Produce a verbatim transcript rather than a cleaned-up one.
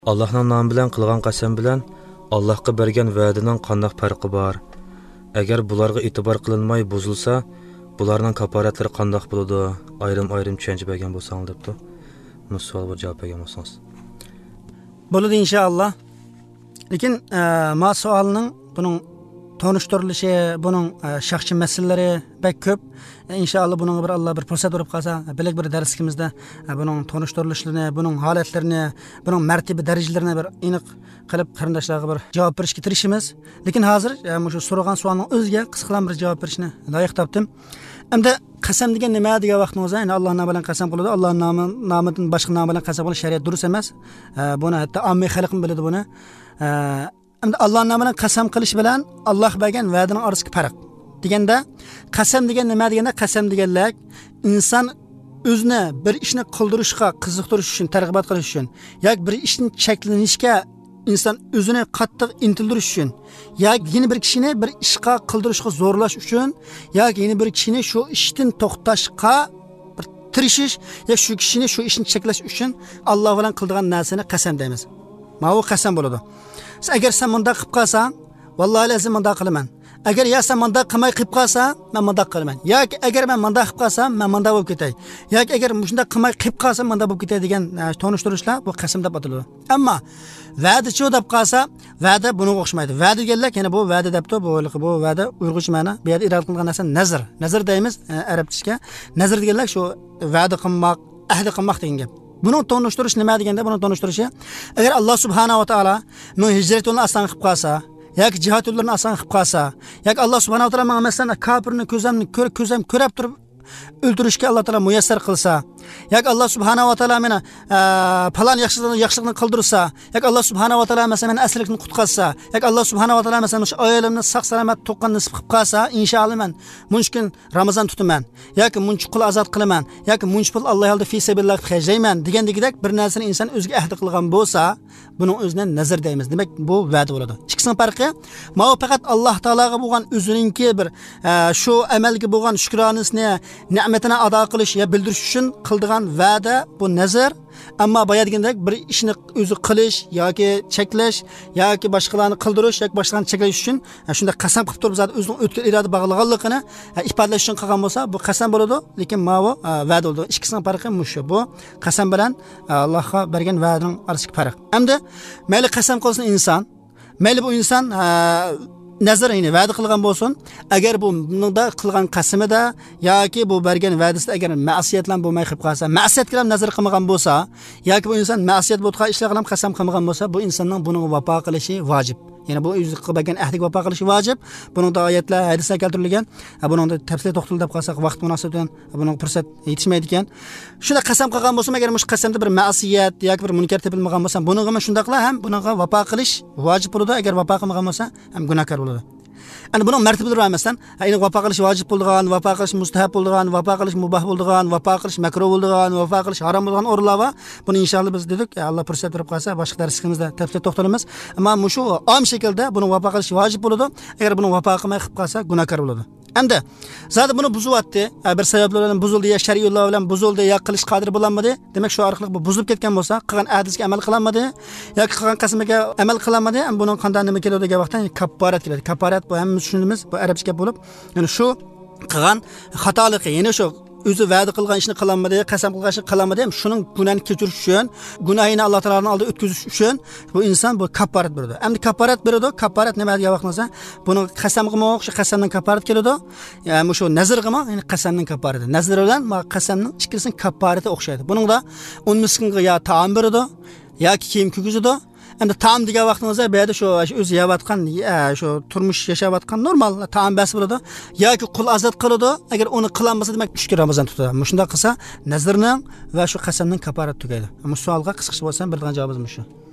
Allah'ın namı bilan qilgan qasam bilan Allah'qa bergan va'dining qanday farqi bor? Agar bularga e'tibor qilinmay buzilsa, bularning kaforatlari qanday bo'ladi? Ayrim-ayrim tushuncha bergan bo'lsangiz debdi. Bu savolga javob bergan bo'lsangiz. Bo'ladi inshaalloh. Lekin ma savolning buning tonishtirilishi, buning shaxsiy masalalari bek ko'p. İnşallah bunun bir Allah bir fırsat verip kalsa, belki bir dersimizde bunun tonuşturuluşlarını, bunun haletlerini, bunun mertebe derecelerine bir inik kılıp karındaşlarına bir cevap verişki tirişimiz. Lekin hazır, yani şu sorulan sualın özge kısıklan bir cevap verişine layık taptım. Hem de kasam degen nima degan vaqtimizda, yani Alloh nomi bilan qasam qiladi. Alloh nomi nomidan boshqa nom bilan qasam qilish shariat durust emas. Buni hatto ammiy xalqim biladi buni. Hem de Alloh nomi bilan qasam qilish bilan Alloh bergan va'daning orasidagi farq. Deganda qasam degan nima deganda qasam deganlar inson o'zini bir ishni qildirishga qiziqtirish uchun targ'ibot qilish uchun yoki bir ishni cheklanishga inson o'zini qattiq intildirish uchun yoki yeni bir kishini bir ishga qildirishga zo'rlash uchun yoki yeni bir kishini shu ishdan to'xtashga bir tirishish yoki shu kishini shu ishni cheklash uchun Alloh bilan qildigan narsani qasam deymiz. Mana bu qasam bo'ladi. Agar sen bunda qilib qolsang, vallahi lazim bunda qilaman. Agar ya sen manda qilmay qilib qolsam, men manda qilaman. Yoki agar men manda qilib qolsam, men manda bo'lib ketay. Yoki agar shunda qilmay qilib qolsam, manda bo'lib ketay degan tonishtirishlar bu qasam deb ataladi. Ammo va'dachi deb qolsa, va'da bunga o'xshamaydi. Va'da deganlar, ya'ni bu va'da debdi, bu bu va'da uyg'urcha ma'no. Bu yerda irad qilingan narsa nazr. Nazr deymiz arabcha. Nazr deganlar shu va'da qilmoq, ahd qilmoq degan gap. Bunun tonishtirish nima deganda, buni tonishtirishi agar Alloh subhanahu va taolo men hijrat yo'lini aslan qilib qolsa, yoki jihad yo'llarini asan qilib qolsa, yoki Alloh subhanahu va taolo menga masalan kofirni ko'zamni ko'rib ko'zam ko'rib turib o'ldirishga Alloh taolo muyassar qilsa, yoki Alloh subhanahu va taolo meni falan yaxshilikni yaxshilikni qildirsa, yoki Alloh subhanahu va taolo masalan meni asirlikni qutqazsa, yoki Alloh subhanahu va taolo masalan o'sha oilamni sog' salomat to'qqan nisb qilib qolsa, inshaalloh men munchkin Ramazon tutaman, yoki munch qul azod qilaman, yoki munch pul Alloh yo'lida fi sabilillah xarjlayman degandagidek bir narsani inson o'ziga ahd qilgan bo'lsa, buning o'zidan nazar deymiz. Demak, bu va'da bo'ladi. Ikkisining farqi, mana faqat Alloh taologa bo'lgan o'zininki bir shu amalga bo'lgan shukronasini, ne'matini ado qilish ya bildirish uchun qildigan va'da bu nazar. Ammo boya degandek bir ishni o'zi qilish yoki cheklash yoki boshqalarni qildirish yoki boshqalarni cheklash uchun shunda qasam qilib turib zot o'zining o'tkir iroda bog'laganligini ifodalash uchun qilgan bo'lsa, bu qasam bo'ladi, lekin mana va'da bo'ladi. Ikkisining farqi mushu. Bu qasam bilan Allohga bergan va'daning orasidagi farq. Hamda mayli qasam qilsin inson, mayli bu inson nazar yine va'da qilgan bo'lsin, agar bu bunda qilgan qasamida yoki bu bergan va'dasida agar ma'siyatlan bo'lmay qilib qolsa, ma'siyat bilan nazar qilmagan bo'lsa, yoki bu inson ma'siyat bo'lgan ishlar bilan qasam qilmagan bo'lsa, bu insonning buning vafo qilishi vojib. Yani bu o'zi qilgan ahdiga vafo qilishi vojib. Buning oyatlar, hadislar keltirilgan. Buning tafsil to'xtalib qolsak, vaqt munosabatidan buning fursat yetishmaydi ekan. Shunda qasam qilgan bo'lsa, agar mush qasamda bir ma'siyat yoki bir munkar topilmagan bo'lsa, buning ham shunda qila ham buningga vafo qilish vojib bo'ladi. Agar vafo qilmagan bo'lsa, ham gunohkor bo'ladi. Yani bunun mertebeleri emasdan, yani vafo qilish vojib bo'lgan, vafo qilish mustahab bo'lgan, vafo qilish mubah bo'lgan, vafo qilish makruh bo'lgan, vafo qilish harom bo'lgan o'rinlar bor. Buni inshaalloh biz dedik, Alloh fursat berib qolsa, boshqa darsimizda tafsil to'xtalamiz. Ammo mushu om shaklda buni vafo qilish vojib bo'ladi. Agar buni vafo qilmay qilib qolsa, gunohkor bo'ladi. Endi zodi buni buzyapti, bir sabablar bilan buzildi, ya shariy yo'llar bilan buzildi, ya qilish qodir bo'lanmadi. Demak, shu orqali bu buzilib ketgan bo'lsa, qilgan ahdisiga amal qilinmadi yoki qilgan qasamiga amal qilinmadi, ham buning qanday nima keladi degan vaqtda kafarat keladi. Kafarat bu ham tushunimiz, bu arabcha gap bo'lib, ya'ni shu qilgan xatoligi, ya'ni shu o'zi va'da qilgan ishni qilinmadi, qasam qilgan ishni qilinmadi, ham shuning gunohini kechirish uchun, gunohini Alloh taoloning oldida o'tkazish uchun bu inson bu kafarat beradi. Endi kafarat beradi, kafarat nima degan vaqtimizda, buni qasam qilmoq, shu qasamdan kafarat keladi. Ya'ni shu nazr qilmoq, ya'ni qasamdan kafarati. Nazr bilan ma qasamning ikkisining kafarati o'xshaydi. Buningda o'n miskinga ya taom beradi, yoki kiyim kiygizadi. Endi taom degan vaqtimizda bu yerda shu o'zi yeyotgan, shu turmush yashayotgan normal taom bas bo'ladi yoki qul azod qiladi. Agar uni qilolmasa, demak uch kun Ramazon tutadi. Shunda qilsa, nazrning va shu qasamning kafarat tugaydi. Bu savolga qisqacha bo'lsa, beradigan javobimiz shu.